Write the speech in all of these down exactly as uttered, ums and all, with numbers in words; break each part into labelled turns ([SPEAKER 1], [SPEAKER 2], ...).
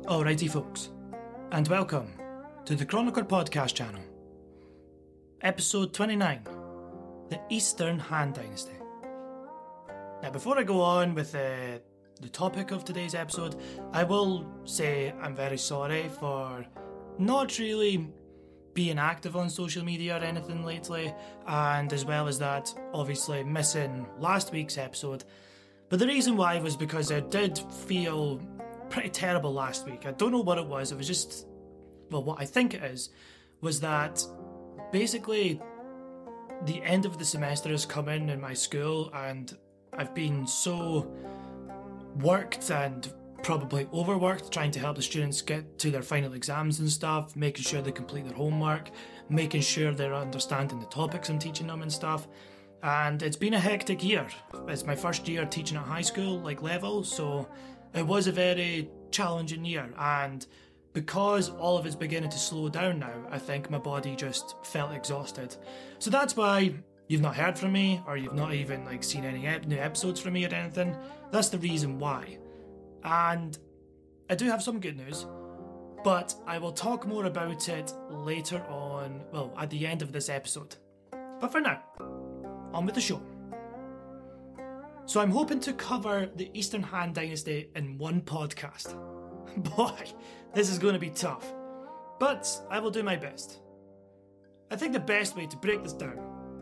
[SPEAKER 1] Alrighty folks, and welcome to the Chronicler Podcast channel. Episode twenty-nine, The Eastern Han Dynasty. Now before I go on with uh, the topic of today's episode, I will say I'm very sorry for not really being active on social media or anything lately, and as well as that, obviously missing last week's episode. But the reason why was because I did feel pretty terrible last week. I don't know what it was. It was just, well, what I think it is, was that basically the end of the semester has come in in my school, and I've been so worked and probably overworked trying to help the students get to their final exams and stuff, making sure they complete their homework, making sure they're understanding the topics I'm teaching them and stuff. And it's been a hectic year. It's my first year teaching at high school, like level, so it was a very challenging year, and because all of it's beginning to slow down now, I think my body just felt exhausted. So that's why you've not heard from me, or you've not even like seen any ep- new episodes from me or anything. That's the reason why. And I do have some good news, but I will talk more about it later on, well, at the end of this episode. But for now, on with the show. So I'm hoping to cover the Eastern Han Dynasty in one podcast. Boy, this is going to be tough, but I will do my best. I think the best way to break this down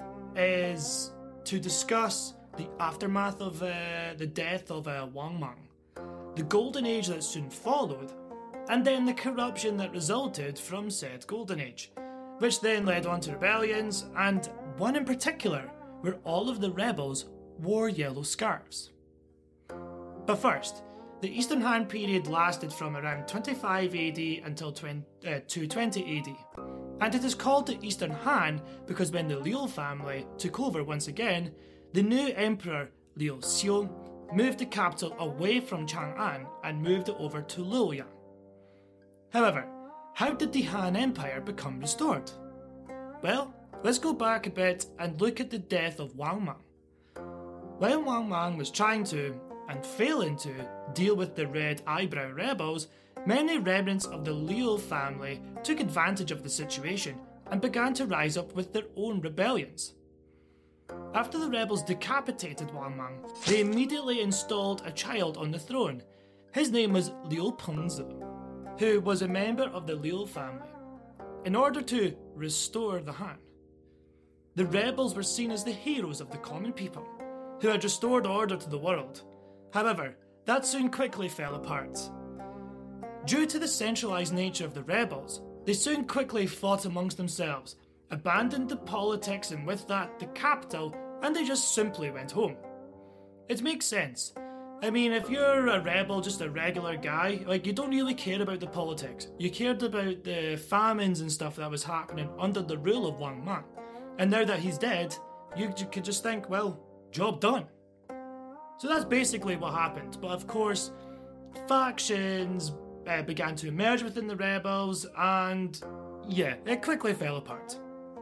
[SPEAKER 1] is to discuss the aftermath of uh, the death of uh, Wang Mang, the golden age that soon followed, and then the corruption that resulted from said golden age, which then led on to rebellions, and one in particular where all of the rebels wore yellow scarves. But first, the Eastern Han period lasted from around twenty-five A D until two twenty A D, and it is called the Eastern Han because when the Liu family took over once again, the new emperor Liu Xiu moved the capital away from Chang'an and moved it over to Luoyang. However, how did the Han Empire become restored? Well, let's go back a bit and look at the death of Wang Mang. When Wang Mang was trying to, and failing to, deal with the Red Eyebrow rebels, many remnants of the Liu family took advantage of the situation and began to rise up with their own rebellions. After the rebels decapitated Wang Mang, they immediately installed a child on the throne. His name was Liu Pengzi, who was a member of the Liu family, in order to restore the Han. The rebels were seen as the heroes of the common people, who had restored order to the world. However, that soon quickly fell apart. Due to the centralised nature of the rebels, they soon quickly fought amongst themselves, abandoned the politics and with that the capital, and they just simply went home. It makes sense. I mean, if you're a rebel, just a regular guy, like, you don't really care about the politics. You cared about the famines and stuff that was happening under the rule of Wang Mang. And now that he's dead, you could just think, well, job done. So that's basically what happened. But of course, factions uh, began to emerge within the rebels, and yeah, it quickly fell apart.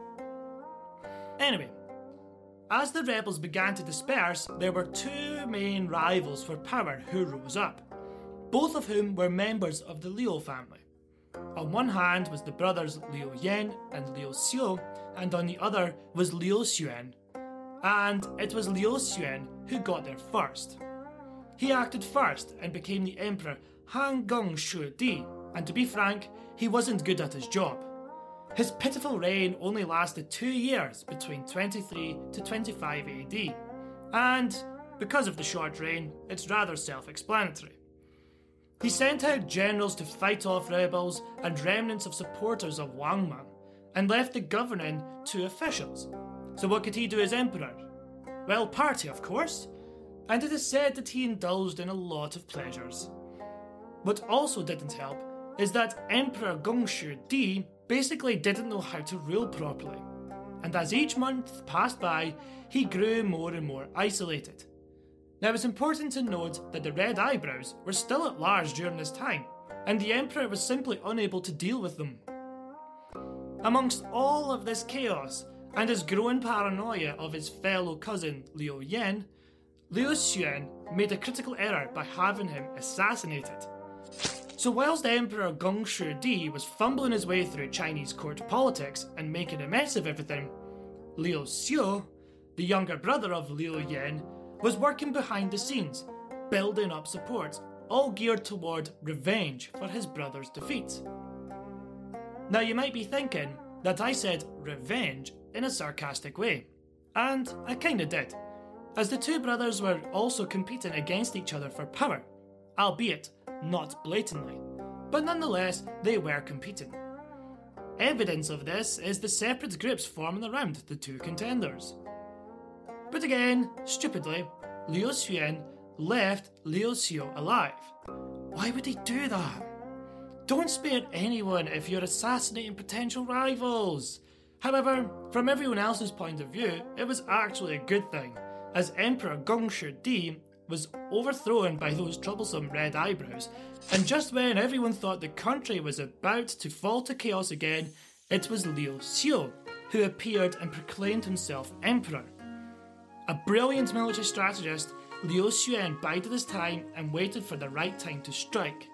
[SPEAKER 1] Anyway, as the rebels began to disperse, there were two main rivals for power who rose up, both of whom were members of the Liu family. On one hand was the brothers Liu Yan and Liu Xiu, and on the other was Liu Xuan. And it was Liu Xuan who got there first. He acted first and became the emperor Han Geng Shu Di, and to be frank, he wasn't good at his job. His pitiful reign only lasted two years between twenty-three to twenty-five A D, and because of the short reign, it's rather self-explanatory. He sent out generals to fight off rebels and remnants of supporters of Wang Mang, and left the governing to officials. So what could he do as emperor? Well, party, of course, and it is said that he indulged in a lot of pleasures. What also didn't help is that Emperor Gongshu Di basically didn't know how to rule properly, and as each month passed by, he grew more and more isolated. Now it's important to note that the Red Eyebrows were still at large during this time, and the Emperor was simply unable to deal with them. Amongst all of this chaos, and his growing paranoia of his fellow cousin Liu Yan, Liu Xuan made a critical error by having him assassinated. So whilst Emperor Gongshi Di was fumbling his way through Chinese court politics and making a mess of everything, Liu Xiu, the younger brother of Liu Yan, was working behind the scenes, building up support, all geared toward revenge for his brother's defeat. Now you might be thinking that I said revenge in a sarcastic way, and I kinda did, as the two brothers were also competing against each other for power, albeit not blatantly, but nonetheless they were competing. Evidence of this is the separate groups forming around the two contenders. But again, stupidly, Liu Xuan left Liu Xiu alive. Why would he do that? Don't spare anyone if you're assassinating potential rivals. However, from everyone else's point of view, it was actually a good thing, as Emperor Gongshi Di was overthrown by those troublesome red eyebrows, and just when everyone thought the country was about to fall to chaos again, it was Liu Xiu who appeared and proclaimed himself emperor. A brilliant military strategist, Liu Xuan bided his time and waited for the right time to strike.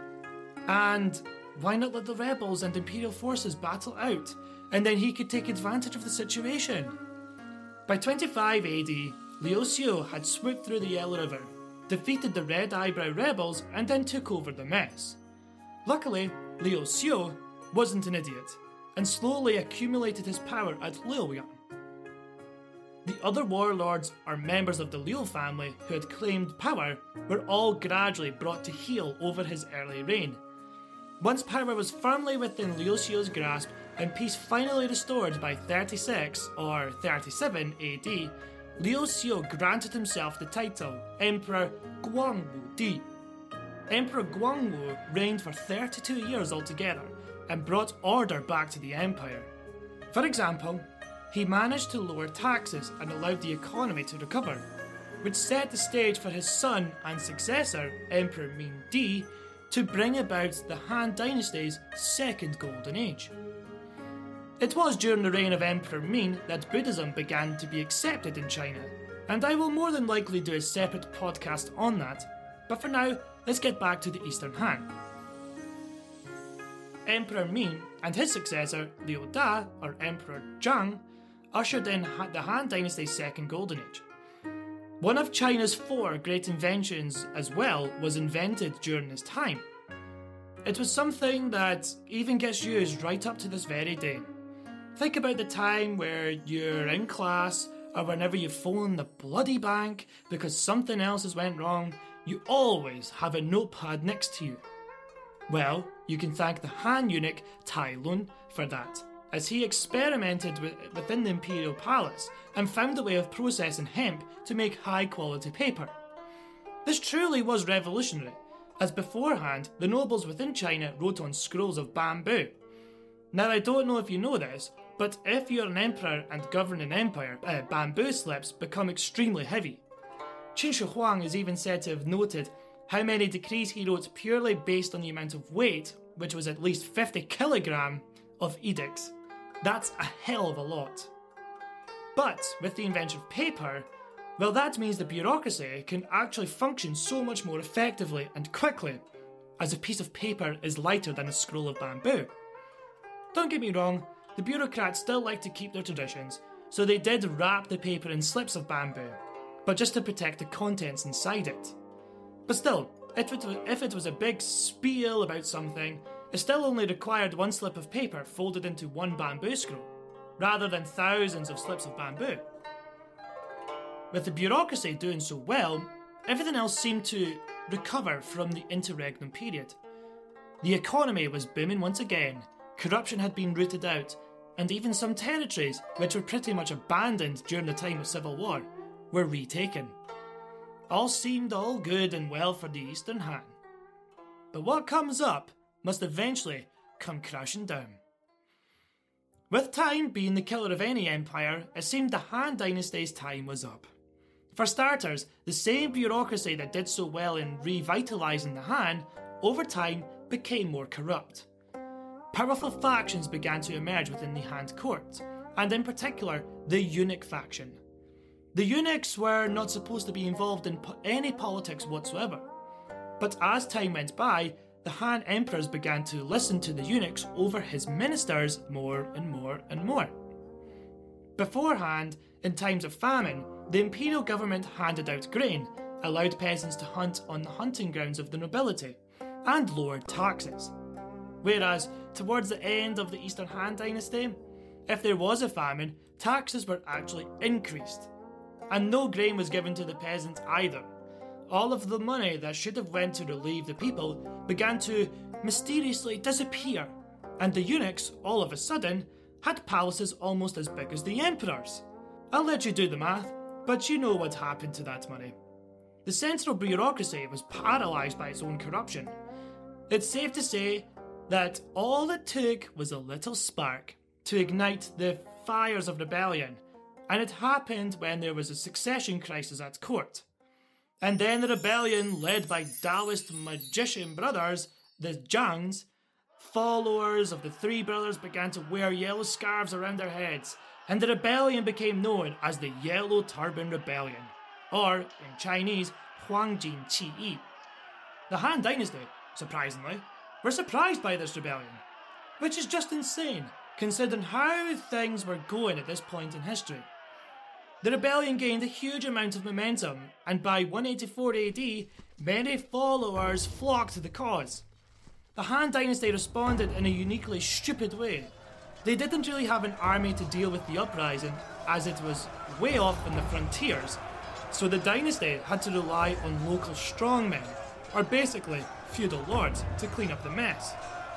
[SPEAKER 1] And why not let the rebels and imperial forces battle out, and then he could take advantage of the situation? By twenty-five A D, Liu Xiu had swooped through the Yellow River, defeated the Red Eyebrow rebels, and then took over the mess. Luckily, Liu Xiu wasn't an idiot, and slowly accumulated his power at Luoyang. The other warlords or members of the Liu family who had claimed power were all gradually brought to heel over his early reign. Once power was firmly within Liu Xiu's grasp and peace finally restored by thirty-six or thirty-seven A D, Liu Xiu granted himself the title Emperor Guangwu Di. Emperor Guangwu reigned for thirty-two years altogether and brought order back to the empire. For example, he managed to lower taxes and allowed the economy to recover, which set the stage for his son and successor, Emperor Ming Di, to bring about the Han Dynasty's second golden age. It was during the reign of Emperor Ming that Buddhism began to be accepted in China, and I will more than likely do a separate podcast on that, but for now, let's get back to the Eastern Han. Emperor Ming and his successor, Liu Da, or Emperor Zhang, ushered in the Han Dynasty's second golden age. One of China's four great inventions as well was invented during this time. It was something that even gets used right up to this very day. Think about the time where you're in class, or whenever you phone the bloody bank because something else has went wrong, you always have a notepad next to you. Well, you can thank the Han eunuch Tai Lun for that, as he experimented with, within the imperial palace and found a way of processing hemp to make high quality paper. This truly was revolutionary, as beforehand the nobles within China wrote on scrolls of bamboo. Now I don't know if you know this, but if you're an emperor and govern an empire, uh, bamboo slips become extremely heavy. Qin Shi Huang is even said to have noted how many decrees he wrote purely based on the amount of weight, which was at least fifty kilograms of edicts. That's a hell of a lot. But with the invention of paper, well, that means the bureaucracy can actually function so much more effectively and quickly, as a piece of paper is lighter than a scroll of bamboo. Don't get me wrong, the bureaucrats still like to keep their traditions, so they did wrap the paper in slips of bamboo, but just to protect the contents inside it. But still, if it was, if it was a big spiel about something, it still only required one slip of paper folded into one bamboo scroll, rather than thousands of slips of bamboo. With the bureaucracy doing so well, everything else seemed to recover from the interregnum period. The economy was booming once again, corruption had been rooted out, and even some territories, which were pretty much abandoned during the time of civil war, were retaken. All seemed all good and well for the Eastern Han. But what comes up must eventually come crashing down. With time being the killer of any empire, it seemed the Han Dynasty's time was up. For starters, the same bureaucracy that did so well in revitalising the Han, over time became more corrupt. Powerful factions began to emerge within the Han court, and in particular, the eunuch faction. The eunuchs were not supposed to be involved in po- any politics whatsoever, but as time went by, the Han emperors began to listen to the eunuchs over his ministers more and more and more. Beforehand, in times of famine, the imperial government handed out grain, allowed peasants to hunt on the hunting grounds of the nobility, and lowered taxes. Whereas, towards the end of the Eastern Han Dynasty, if there was a famine, taxes were actually increased. And no grain was given to the peasants either. All of the money that should have went to relieve the people began to mysteriously disappear, and the eunuchs, all of a sudden, had palaces almost as big as the emperors. I'll let you do the math, but you know what happened to that money. The central bureaucracy was paralysed by its own corruption. It's safe to say that all it took was a little spark to ignite the fires of rebellion, and it happened when there was a succession crisis at court. And then the rebellion, led by Taoist magician brothers, the Zhangs, followers of the three brothers began to wear yellow scarves around their heads, and the rebellion became known as the Yellow Turban Rebellion, or, in Chinese, Huangjin Qi Yi. The Han Dynasty, surprisingly, were surprised by this rebellion, which is just insane, considering how things were going at this point in history. The rebellion gained a huge amount of momentum, and by one eighty-four A D, many followers flocked to the cause. The Han Dynasty responded in a uniquely stupid way. They didn't really have an army to deal with the uprising, as it was way off in the frontiers, so the dynasty had to rely on local strongmen, or basically feudal lords, to clean up the mess.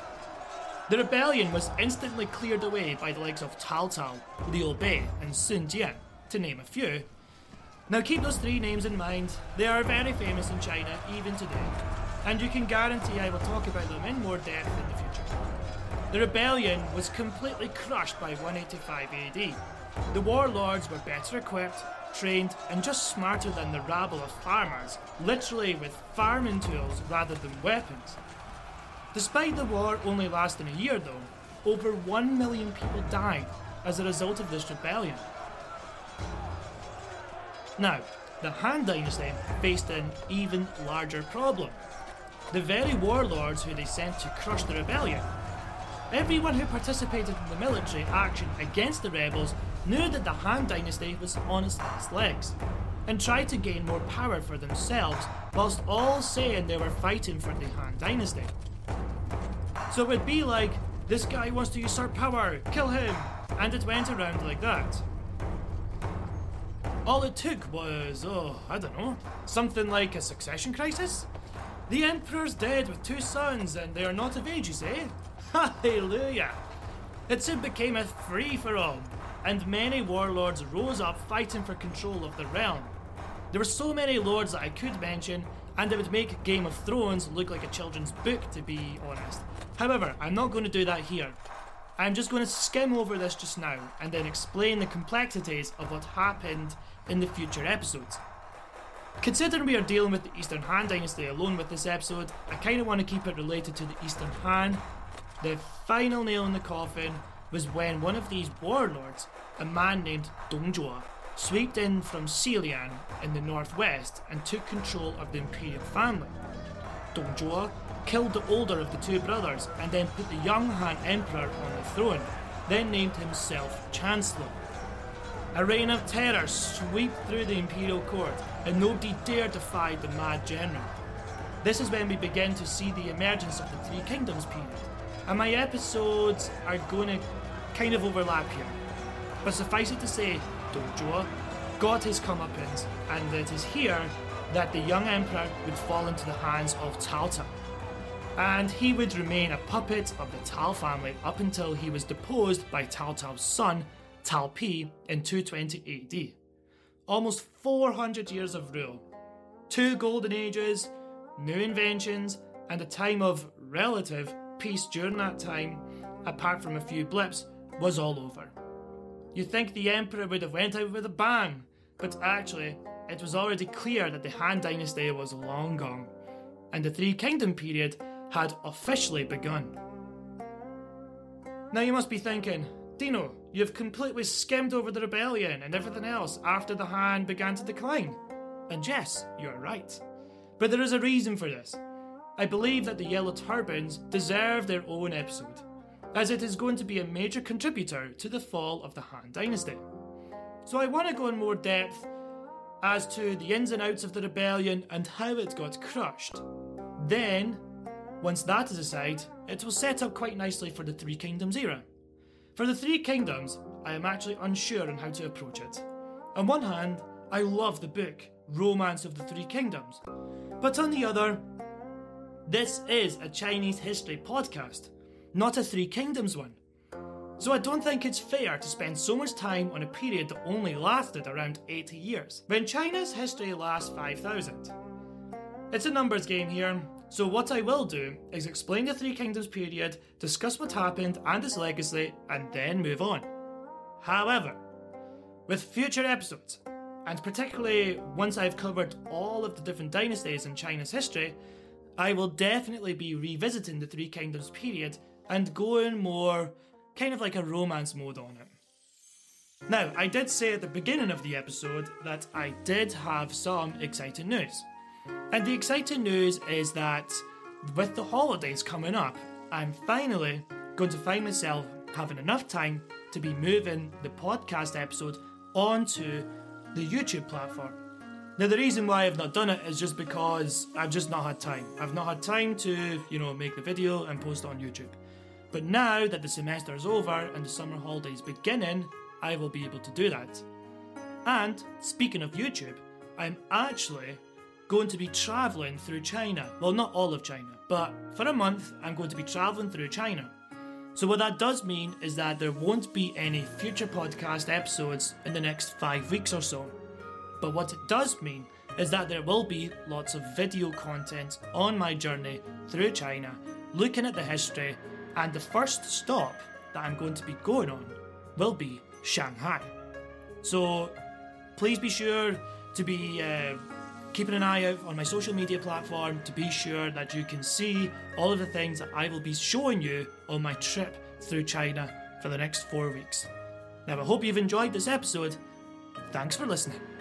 [SPEAKER 1] The rebellion was instantly cleared away by the likes of Cao Cao, Liu Bei, and Sun Jian, to name a few. Now keep those three names in mind, they are very famous in China even today, and you can guarantee I will talk about them in more depth in the future. The rebellion was completely crushed by one eighty-five A D. The warlords were better equipped, trained, and just smarter than the rabble of farmers, literally with farming tools rather than weapons. Despite the war only lasting a year though, over one million people died as a result of this rebellion. Now, the Han Dynasty faced an even larger problem. The very warlords who they sent to crush the rebellion. Everyone who participated in the military action against the rebels knew that the Han Dynasty was on its last legs, and tried to gain more power for themselves, whilst all saying they were fighting for the Han Dynasty. So it would be like, this guy wants to usurp power, kill him, and it went around like that. All it took was, oh, I don't know, something like a succession crisis? The emperor's dead with two sons and they are not of age, you say? Hallelujah! It soon became a free-for-all, and many warlords rose up fighting for control of the realm. There were so many lords that I could mention, and it would make Game of Thrones look like a children's book, to be honest. However, I'm not going to do that here. I'm just going to skim over this just now, and then explain the complexities of what happened in the future episodes. Considering we are dealing with the Eastern Han Dynasty alone with this episode, I kind of want to keep it related to the Eastern Han. The final nail in the coffin was when one of these warlords, a man named Dong Zhuo, swept in from Xiliang in the northwest and took control of the imperial family. Dong Zhuo killed the older of the two brothers and then put the young Han Emperor on the throne, then named himself Chancellor. A reign of terror swept through the imperial court, and nobody dared defy the mad general. This is when we begin to see the emergence of the Three Kingdoms period, and my episodes are going to kind of overlap here. But suffice it to say, Dong Zhuo got his comeuppance, and it is here that the young emperor would fall into the hands of Cao Cao. And he would remain a puppet of the Tao family up until he was deposed by Cao Cao's son, Cao Pi, in two twenty A D. Almost four hundred years of rule. Two golden ages, new inventions, and a time of relative peace during that time, apart from a few blips, was all over. You'd think the emperor would have went out with a bang, but actually, it was already clear that the Han Dynasty was long gone, and the Three Kingdom period had officially begun. Now you must be thinking, Dino, you've completely skimmed over the rebellion and everything else after the Han began to decline. And yes, you're right. But there is a reason for this. I believe that the Yellow Turbans deserve their own episode, as it is going to be a major contributor to the fall of the Han Dynasty. So I want to go in more depth as to the ins and outs of the rebellion and how it got crushed. Then, once that is aside, it will set up quite nicely for the Three Kingdoms era. For the Three Kingdoms, I am actually unsure on how to approach it. On one hand, I love the book, Romance of the Three Kingdoms. But on the other, this is a Chinese history podcast, not a Three Kingdoms one. So I don't think it's fair to spend so much time on a period that only lasted around eighty years, when China's history lasts five thousand. It's a numbers game here, so what I will do is explain the Three Kingdoms period, discuss what happened and its legacy, and then move on. However, with future episodes, and particularly once I've covered all of the different dynasties in China's history, I will definitely be revisiting the Three Kingdoms period and going more kind of like a romance mode on it. Now, I did say at the beginning of the episode that I did have some exciting news. And the exciting news is that with the holidays coming up, I'm finally going to find myself having enough time to be moving the podcast episode onto the YouTube platform. Now, the reason why I've not done it is just because I've just not had time. I've not had time to, you know, make the video and post it on YouTube. But now that the semester is over and the summer holidays beginning, I will be able to do that. And speaking of YouTube, I'm actually going to be travelling through China. Well, not all of China, but for a month I'm going to be travelling through China. So what that does mean is that there won't be any future podcast episodes in the next five weeks or so. But what it does mean is that there will be lots of video content on my journey through China, looking at the history, and the first stop that I'm going to be going on will be Shanghai. So please be sure to be uh, keeping an eye out on my social media platform to be sure that you can see all of the things that I will be showing you on my trip through China for the next four weeks. Now, I hope you've enjoyed this episode. Thanks for listening.